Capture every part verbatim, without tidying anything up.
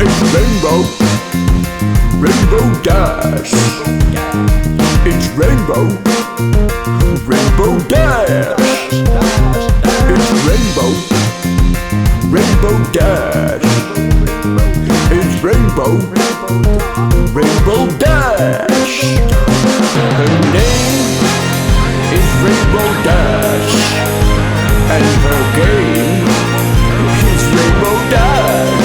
It's Rainbow, Rainbow Dash. It's Rainbow, Rainbow Dash. It's Rainbow, Rainbow Dash. It's Rainbow, Rainbow Dash. Her name is Rainbow Dash, and her game is Rainbow Dash.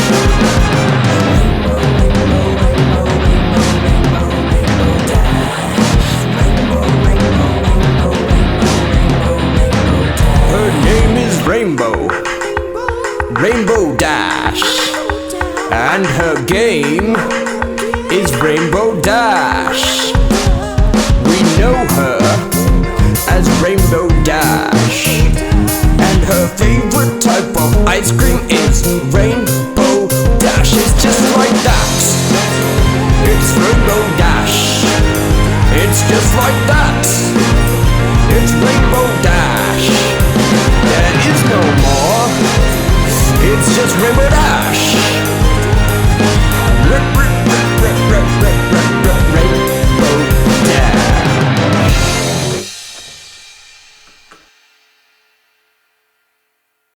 Her name is Rainbow, Rainbow Dash, and her game is Rainbow Dash. We know her as Rainbow Dash, and her favorite type of ice cream is Rainbow Dash. It's just like that. It's Rainbow Dash. It's just like that. It's Rainbow Dash. There is no more. It's just Rainbow Dash.